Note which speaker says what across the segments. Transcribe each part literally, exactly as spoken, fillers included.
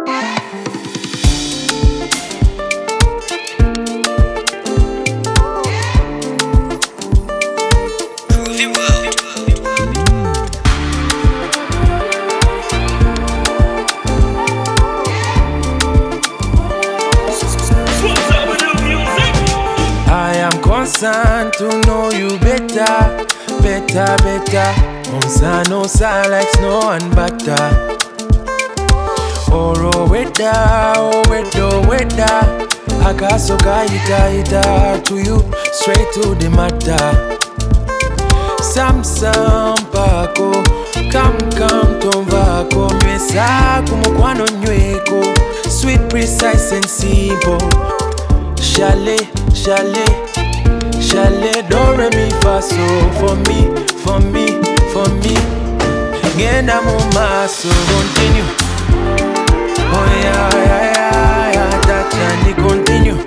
Speaker 1: Concerned to know you better, better, better. Onsa no sa like snow and butter. Oro weather, oh weather, weather. Akasoka ita ita to you, straight to the matter. Sam sam pako, come come tomvako. Mwesa kumukwano nyweko, sweet, precise and simple. Chalet, chalet. Chalet, do re mi fa so. For me, for me, for me. Genda mu maso, continue. Oh yeah, yeah, yeah, yeah. That journey continue.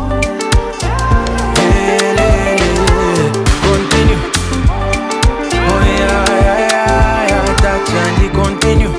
Speaker 1: Yeah, yeah, yeah. Continue. Oh yeah, yeah, yeah, yeah. That journey continue.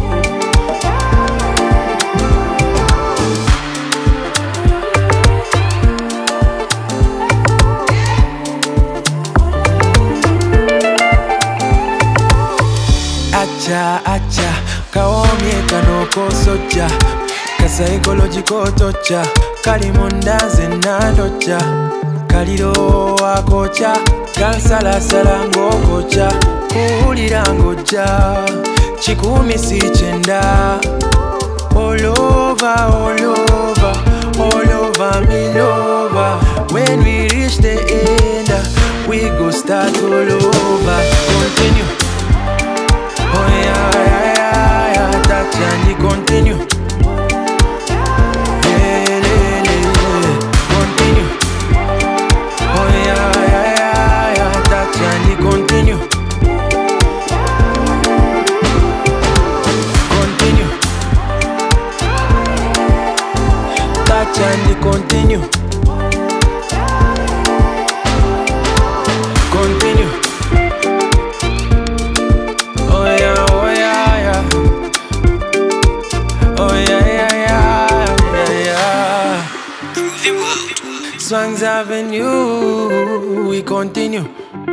Speaker 1: Acha, acha, kaomye kanoko soja. Ka psychological torture. Kalimundanze nandocha. Kaliro akocha. Kansala sala ngokocha. Kuhulira ngoja. Chikumi si chenda. All over, all over, all over me lover. When we reach the end, we go start all over. Continue. Oh yeah, yeah, yeah, yeah, that journey continue. Yeah, yeah, yeah, continue. Oh yeah, yeah, yeah, yeah, that journey continue. Continue. That journey continue. Continue. Swangs Avenue, we continue.